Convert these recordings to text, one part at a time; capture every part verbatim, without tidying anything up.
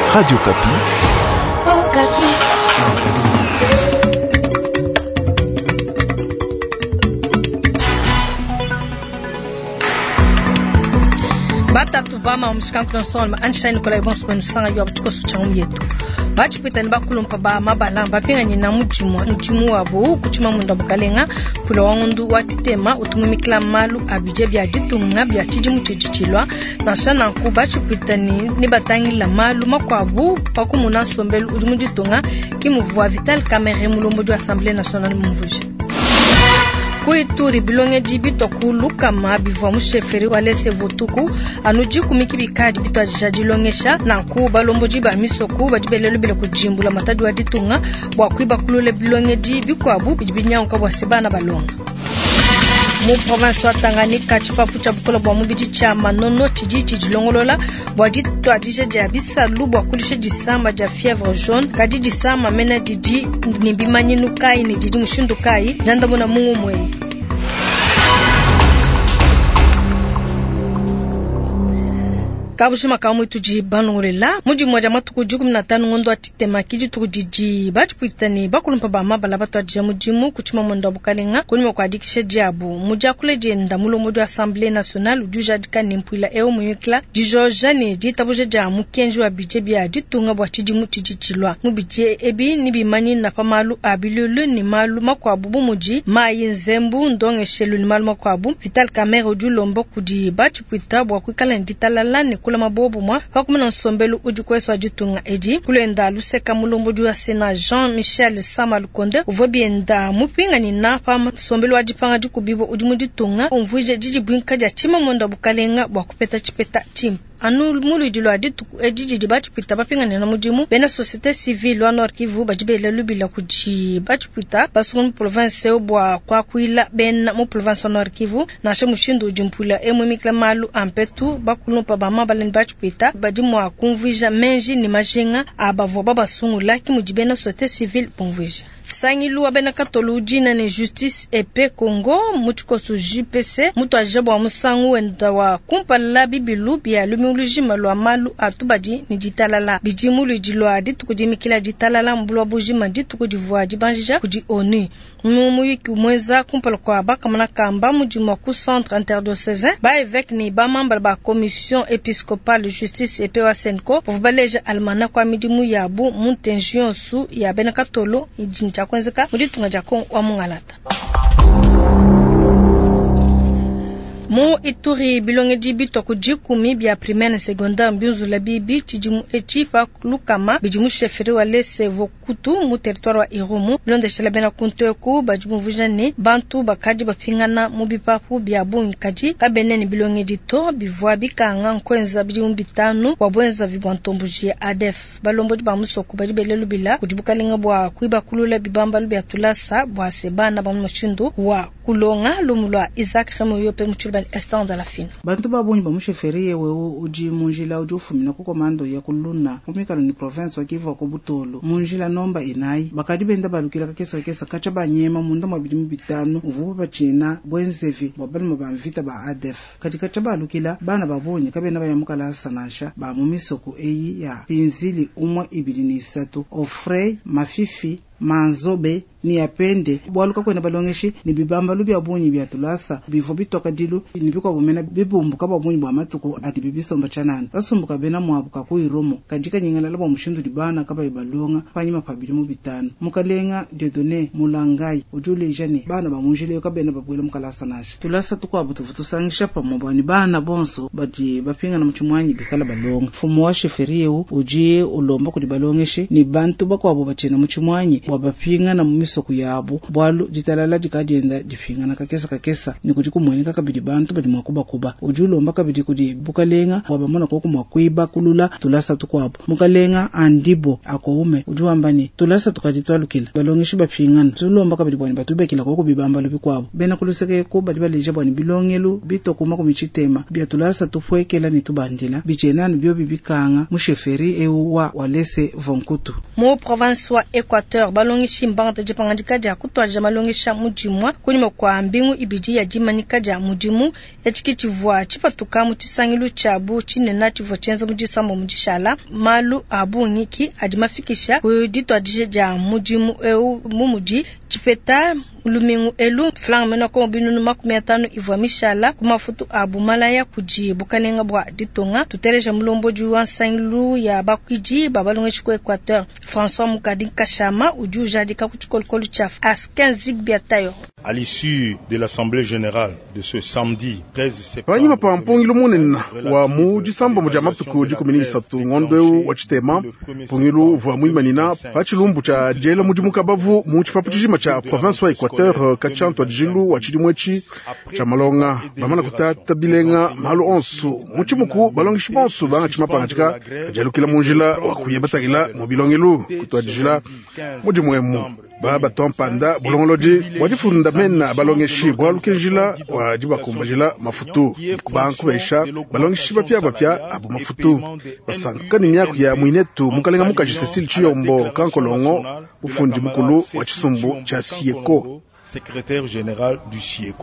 Radio Kapi. Oh, Kapi. Bata tubama mshikana tunasoma ansha ni kola bonso kwa sanga yo abutiko suchamu yetu bachi pita ni bakulumpa ba mabala mbapinga ni na mujimu mujimu wabo kuchima munda bukalenga kula wangundu watitema utumumikila malu abije bya ditunga bya tijimu chichichilwa na shana ku bachi pita ni ni batangi la malu makwabu pakumuna sombelu ujumu ditunga kimuvuwa Vital Kamerhe mulombo du Assemblée nationale muvuje Kuituri bilonge jibito kuluka mabivu musheferi walese votuku anuji kumiki bikadi bito ajajilongesha na ku balombo jiba misoku bajibelelo bila kujimbula matadi wa ditunga bwa kuiba kulule bilonge jibi kwa bu bijibinyanga bwa sebana balonga mu province wa Tanganyika chipapu cha bukola bwa mubiji cha manono tiji tijilongolola bwa ditwa jije jabisa lubwa kulishe jisamba ja fièvre jaune kadi jisamba mena diji nimbimanyi nukai ni diji mushundukai janda muna mungu mwei kabushima kamu tuji banurela muji mmoja matuku kumi na tano ngondo atitema kiji tukujiji bati pitani bakulumpa ba mabala batu ajia mujimu kuchima mondo bukalenga kunimo kwa dikishe jabu muja kule jenda mulo modu Assemblée nationale ujuja dika nimpwila eo muyukla jijojani jitabuje ja mukenji wa bije bia ditunga bwa tiji mutiji chilwa mubije ebi nibi mani na pamalu abilulu ni malu makwa bubu muji mayi nzembu ndonge shelu ni malu makwa bubu Vital Kamerhe ujulombo kudi bati pita bwa kuikala nditalala ni kula mabobu mwa fakumuna nsombelu ujukweswa jutunga eji kulenda luseka mulombo du Sena Jean-Michel Samalukonde uvobienda mupinga ni nafa nsombelu wajipanga jukubibo ujimuditunga umvuje jiji bwinka ja chima monda bukalenga bwa kupeta chipeta chimpa anu mulu jilo aditu ejiji dibati pita bapinga na mujimu bena société civile wa Nord Kivu bajibele lubila kuji bati pita basun province obwa kwa kuila ben mu province Nord Kivu na she mushindu ujumpula emu mikla malu ampetu bakulumpa ba mabalen bati pita badimu akunvija menji ni majinga abavo baba sungula kimujibena société civile ponvija sangilu abena katolu jina ni justice epe Congo mutuko su J P C mutu ajabo musangu wenda wa kumpala bibilu bia lumulujima lwa malu atubadi ni jitalala bijimulu jilo aditu kujimikila jitalala mbulwa bujima ditu kujivua jibanjija kuji onu mumu yiki mweza kumpala kwa baka manakamba mujima ku centre interdiocesain ba évêque ni ba membre ba commission épiscopale justice epe wa Senko povbaleja almana kwa midimu yabu muntenjion su ya bena katolo ijincha kwenzeka muditunga jako wa mungalata Mu Ituri bilonge jibito kujikumi bia primaire secondaire mbinzu la bibi tijimu echifa lukama bijimu sheferi wa lese vokutu mu territoire wa Irumu bilonde shalabena kuntoku bajimu vujani bantu bakaji bapingana mu bipapu bia bungi kaji kabeneni bilonge dito bivwa bikanga nkwenza bijimu bitanu wabwenza vibwantombuji A D F balombo ba musoko bajibelelu bila kujibukalinga bwa kuiba kulula bibamba lubya tulasa bwa sebana ba mushindu wa kulonga lumulwa Isaac Remo yope muchurba instant de la fin bantu babonyi bamusheferiye wewe uji munjila uji ufumina ku komando ya kuluna kumikalo ni province wa Kivu ko butolo munjila nomba inayi bakadi benda balukira kakesa kesa kacha banyema munda mabili bitano uvubu bachina bwenzevi babali mabamvita ba A D F katika kacha balukira bana babonyi kabena bayamukala sanasha ba mumisoko eyi ya pinzili umwa ibili ni isatu ofrey mafifi manzobe ni apende bwaluka kwena balongeshi ni bibamba lubya bunyi bya tulasa bivo bitoka dilu ni biko bumena bibumbuka babunyi bwa matuko ati bibisomba chanana basumbuka bena mwabuka ku Iromo kanjika nyingana labo mushindu dibana kaba ibalonga panyima pabili mu bitano mukalenga dedone mulangai ujule jane bana bamunjile kabena babwela mukalasa nashi tulasa tukwa butuvutu sangisha pamobani bana bonso bati bapinga na muchumwanyi bikala balonga fumo wa sheferieu ujie ulomba kudibalongeshi ni bantu bakwabo bachena muchumwanyi wabapinga na mumisoko yabo bwalu jitalala jikadenda jifingana kakesa kakesa ni kuti kumwenika kabidi bantu badi mwakuba kuba ujulomba kabidi kuti bukalenga wabamona ko kumwakwiba kulula tulasa tukwabo mukalenga andibo akoume ujuambani tulasa tukaditwalukila balongeshi bapingana tulomba kabidi bwani batubekila ko kubibamba lubikwabo bena kuluseke ko badi balije bwani bilongelu bitokuma kumichitema bya tulasa tufwekela ni tubandila bijenani byo bibikanga musheferi ewa walese vonkutu mu province wa Equateur balongishi mbanga jipangandika ja kutwa ja malongisha mujimwa kunimo kwa mbingu ibiji ya jimanika ja mujimu ya chikicivwa chipatuka mutisangilu chabu chinena chivo chenza mujisambo mujishala malu abu ngiki ajimafikisha kuditwa dije ja mujimu eu mumuji chipeta lumingu elu flang mena ko binunu makumi atano ivwa mishala kumafutu abu malaya kuji bukalenga bwa ditonga tutereja mulombo juwa sangilu ya bakwiji babalongishi ko Equateur François Mukadi Kashama ujuja dika kuchikolkolu chaf asken zigbiatayo. À l'issue de l'assemblée générale de ce samedi treize septembre, Wanyima pa mpongilo munena wa muji samba muja maptuko jikumi n'isatu ngondweu wa chitema pongilo vwa muimanina pachilumbu cha jela muji mukabavu muchi papuchijima cha province wa Equateur kachanto jilu wa chidimwechi cha malonga bamana kutata bilenga malu onsu muchi muku balongishi bonsu banga chimapanga chika kajalukila munjila wa kuyebatagila mobilongelu kutwa jila muji muemu baba tompanda bulongoloji wajifunda mena balongeshi bwalukejila wajibakumbajila mafutu kubanku besha balongeshi bapya bapya abo mafutu basankani myako ya mwinetu mukalenga mukaji Cecile Chiyombo kankolongo ufundi mukulu wa chisumbu cha Sieko, secrétaire général du Sieko.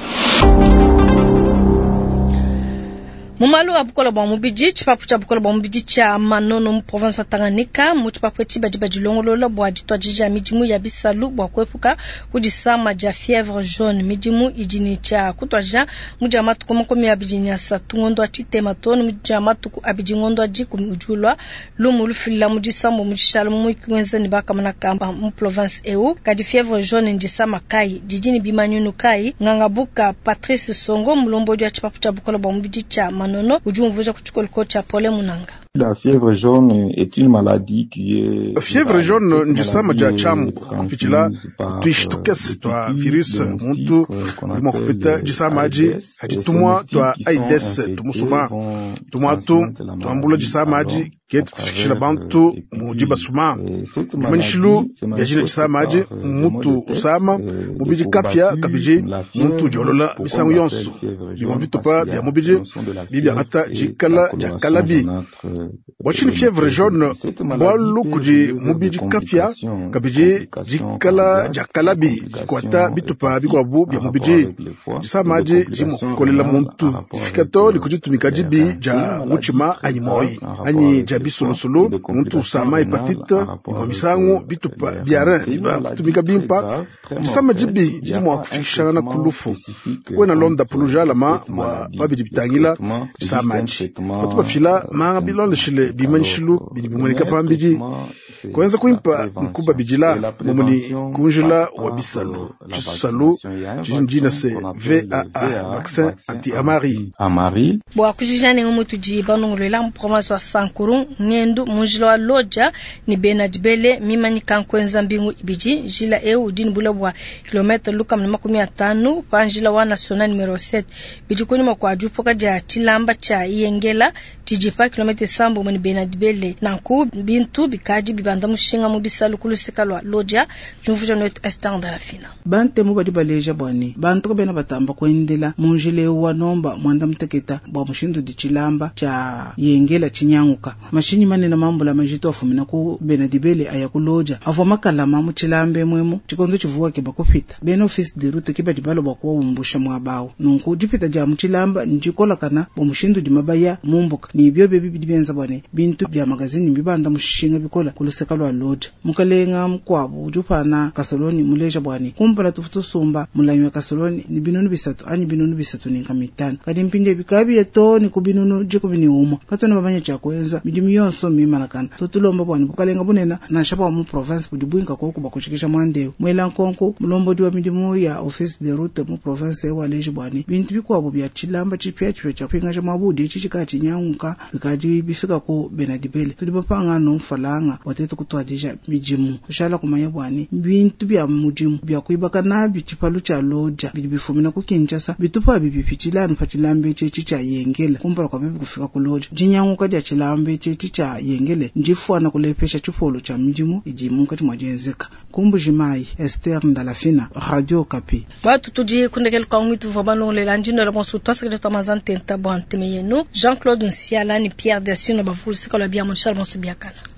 Mumalu abukola bwa mubiji chipapu cha bukola bwa mubiji cha Manono mu province Tanganyika mu chipapu chiba jiba jilongolola bwa ditwa jija mijimu ya Bisalu bwa kwepuka kudisama ja fièvre jaune mijimu ijini cha kutwaja muja matuko makomi abijini ya satungondo atitema tonu muja matuko abijingondo ajiku ujulwa lumu lufila mujisambo mujishala mu ikwenze ni baka manakamba mu province eu kadi fièvre jaune njisama kai jijini bimanyunu kai ngangabuka Patrice Songo mulombo ja chipapu cha bukola bwa mubiji cha Nono ujumvuja kuchukua kocha Pole Munanga. La fièvre jaune est une maladie qui est fièvre jaune njisama ja chamu kupichila tuishtukes twa virus muntu limo kupita jisama aji ajitumwa twa AIDS tumusuma tumatu tuambula jisama aji ketu tufikishila bantu mujiba suma manishilu yajina jisama aji mutu usama mubiji kapya kabiji muntu jolola misangu yonsu bimambito pa bia mubiji bibia hata jikala jakalabi wachini fièvre jaune bwalu kuji mubiji kapya kabiji jikala jakalabi kwata bitupa bikwabu bia mubiji jisama aji jimu kolela muntu fikato likujitumika jibi ja muchima anyimoi anyi jabi solo solo muntu usama hepatite misangu bitupa biara iba kutumika bimpa jisama jibi jimu wakufikishana kulufu kwena londa puluja lama wa babidi bitangila jisama aji watu bafila manga bilonda shile bimanishilu bidibimwenika pambiji kwenza kuimpa mkuba bijila mumuni kunjila wa Bisalu chisalu jinjina se V A A vaccin anti-amari amari bwa kujijane umutu jiba nonglela mu province wa Sankuru ngendu munjila wa Loja ni Benadibele mimani kankwenza mbingu ibiji jila eu dini bula bwa kilometer luka makumi atano panjila wa national numero sept bijikuni makwa jupoka ja Chilamba cha Iyengela tijipa kilometer sambo mani Benadibele nanku bintu bikaji bibanda mushinga mu Bisalu kulusekalwa Loja jumfuja note estant da fina bante mu badi baleja bwani bantu bena batamba kwendela munjile wa nomba mwanda mteketa bwa mushindu di Chilamba cha Iyengela chinyanguka mashinyi manena mambula majito afumina ku Benadibele aya ku Loja avo makala mamu Chilambe mwemu chikondo chivuwa kiba kupita ben office de route kiba dibalo bakwa umbusha mwabawo nunku dipita ja mu Chilamba njikola kana bwa mushindu di mabaya mumbuka ni byo bebi bibenza bwane bintu bya magazini bibanda mushinga bikola kulusekalwa Loja mukalenga mkwabo ujupana kasoloni muleja bwane kumpala tufutu sumba mulanywa kasoloni ni binunu bisatu ani binunu bisatu ninka mitano kadi mpinde bikabi eto ni kubinunu jiko bini umo katona babanya cha kwenza midimi yonso mimanakana tutulomba bwane bukalenga bunena na shaba mu province budibwinka ko kuba kushikisha mwandeo mwela nkonko mulombo diwa midimu ya office de route mu province wa leje bwane bintu bikwabo bya Chilamba chipya chipya cha kwinga cha mabudi chichika chinyanguka bikaji bifika ku Benadibele tulibapanga no falanga watetu kutwadisha mijimu kushala kumanya bwane bintu bya mujimu bya kuibaka na bichipalu cha Loja bilibifumina ku Kinshasa bitupa bibipichilana pachilambe chechi cha Iyengele kumpala kwa bibi kufika ku Loja jinyanguka dia Chilambe chechi cha Iyengele njifwana kulepesha chipolo cha mijimu ijimu kati mwajenzeka kumbujimai Esther Ndalafina Radio Kapi watu tuji kundekele kwa mwitu vabano lela njino la monsu twasakile tamazante ntabwa ntemeyenu Jean-Claude Nsiala ni Pierre Dessino bavulu sika la biya monshal monsu biyakana